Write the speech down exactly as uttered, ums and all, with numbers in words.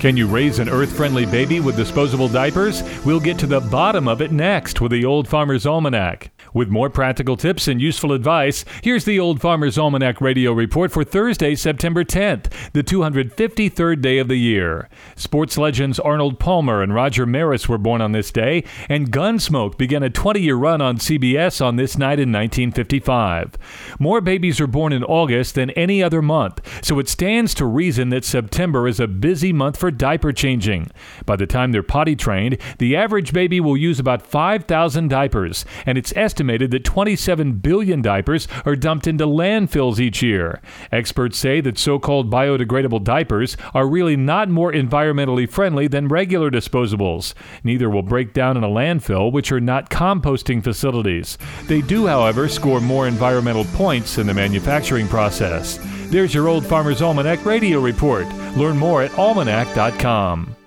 Can you raise an earth-friendly baby with disposable diapers? We'll get to the bottom of it next with the Old Farmer's Almanac. With more practical tips and useful advice, here's the Old Farmer's Almanac radio report for Thursday, September tenth, the two hundred fifty-third day of the year. Sports legends Arnold Palmer and Roger Maris were born on this day, and Gunsmoke began a twenty-year run on C B S on this night in nineteen fifty-five. More babies are born in August than any other month, so it stands to reason that September is a busy month for diaper changing. By the time they're potty trained, the average baby will use about five thousand diapers, and it's estimated that twenty-seven billion diapers are dumped into landfills each year. Experts say that so-called biodegradable diapers are really not more environmentally friendly than regular disposables. Neither will break down in a landfill, which are not composting facilities. They do, however, score more environmental points in the manufacturing process. There's your Old Farmer's Almanac radio report. Learn more at almanac dot com.